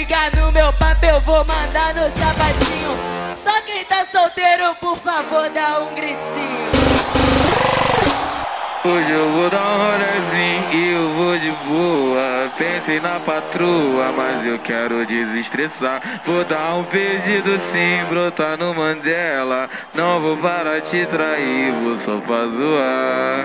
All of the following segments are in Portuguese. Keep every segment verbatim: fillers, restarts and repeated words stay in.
liga no meu papo, eu vou mandar no sapatinho. Só quem tá solteiro, por favor, dá um gritinho. Hoje eu vou dar um rolezinho e eu vou de boa. Pensei na patroa, mas eu quero desestressar. Vou dar um pedido sim, brotar no Mandela. Não vou parar de trair, vou só pra zoar.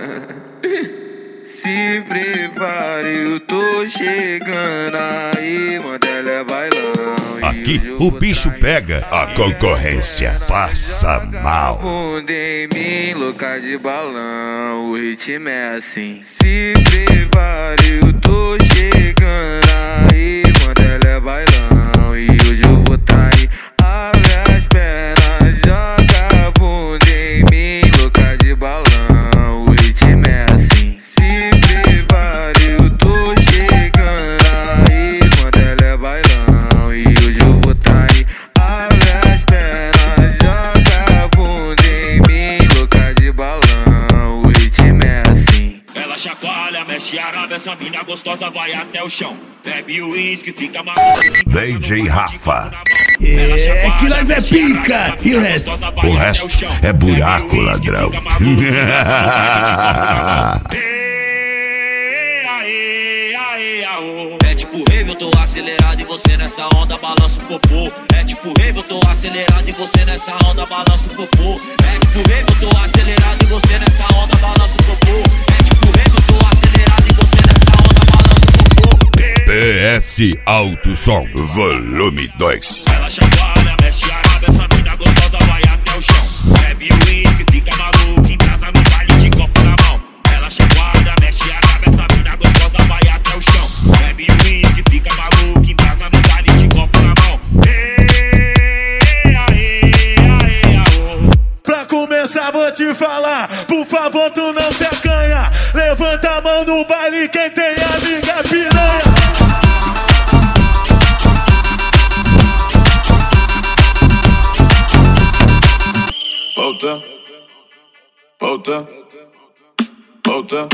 Se prepare, eu tô chegando aí, Mandela é bailão. Aqui o bicho pega, a concorrência passa mal. Bunda em mim, louca de balão, o ritmo é assim. Se prepare, eu tô chegando aí, Mandela é bailão. E hoje eu vou tá aí, abre as pernas, joga a bunda em mim, louca de balão, o ritmo é assim. Se prepare, eu tô chegando aí, Mandela é bailão. E hoje eu vou tá aí, abre as pernas, joga a bunda em mim, louca de balão, o ritmo é assim. Ela chacoalha, mexe a raba, essa mina gostosa vai até o chão. Bebe o uísque, fica maluco. D J Rafa. É que nós é pica. E o resto? O resto é buraco, ladrão. É tipo rave, eu tô acelerado e você nessa onda balança o popô. É tipo rave, eu tô acelerado e você nessa onda balança o popô. É tipo rave, eu tô acelerado e você nessa onda balança o popô. É tipo rave, eu tô acelerado e você nessa onda balança o popô. P S Alto Som, volume dois. Ela chacoalha, mexe a raba, essa mina gostosa vai até o chão. Bebe o uísque, fica maluco, embrasa no baile de copo na mão. Ela chacoalha, mexe a raba, essa mina gostosa vai até o chão. Bebe o uísque, fica maluco, embrasa no baile de copo na mão. Ei, aê, aê, aô. Pra começar vou te falar, por favor tu não se acanha. Levanta a mão no baile quem tem amiga piranha. Volta, volta, volta,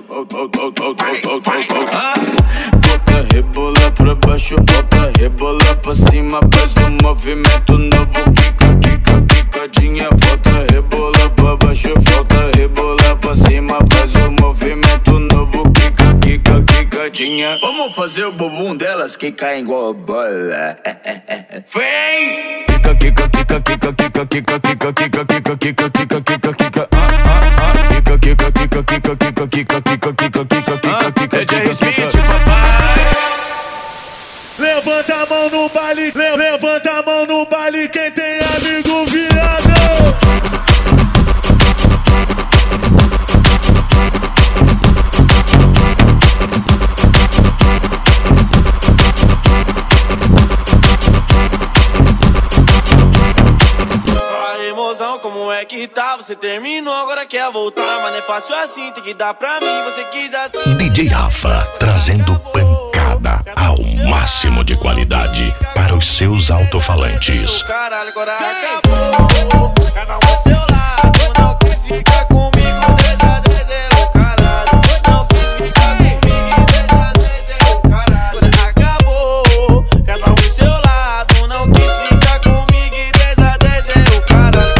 bota, rebola pra baixo, bota, rebola pra cima, faz um movimento novo, quica, quica, quicadinha, volta, rebola pra baixo, volta, rebola pra cima, faz um movimento novo, quica, quica, quicadinha. Vamos fazer o bumbum delas quicar igual bola. Vem! Kika, kika, kika, kika, kika, kika, kika, kika, kika, kika, kika, kika, kika, ah, ah, ah. Kika, kika, kika, kika, kika, kika, kika, kika, kika, kika, kika, kika, papai. Levanta a mão no baile, le- levanta a mão no baile quem tem amigo viado. Como é que tá? Você terminou, agora quer voltar. Mas não é fácil assim, tem que dar pra mim. Você quis assim. D J Rafa, trazendo pancada ao máximo de qualidade para os seus alto-falantes. Caralho, agora acabou. Cada um ao seu lado. Não quis ficar comigo, desadeiro, caralho. Não quis ficar comigo, desadeiro, caralho. Agora acabou. Cada um ao seu lado. Não quis ficar comigo, desadeiro, caralho.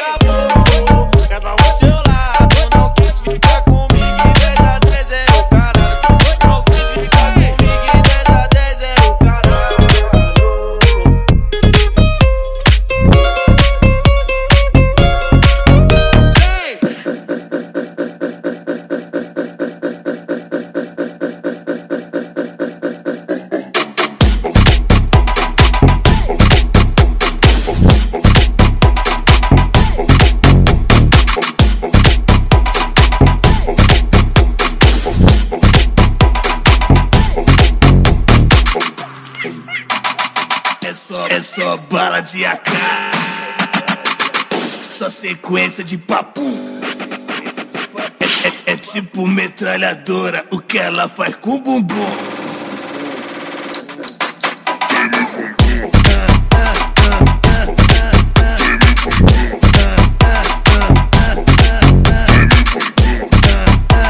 É só bala de A K, só sequência de papo. É, é, é tipo metralhadora, o que ela faz com o bumbum.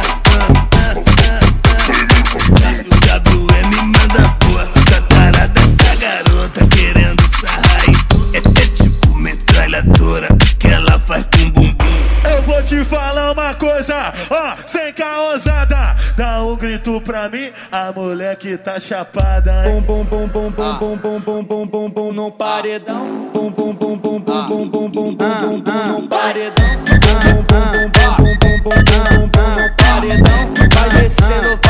W M manda porra, catarada perto pra mim, a mulher que tá chapada, hein? Bum bum bum bum bum bum bum bum bum bum no paredão. Bum bum bum bum bum bum bum bum bum bum no paredão. Bum bum bum bum bum bum bum bum bum no paredão. Vai descendo.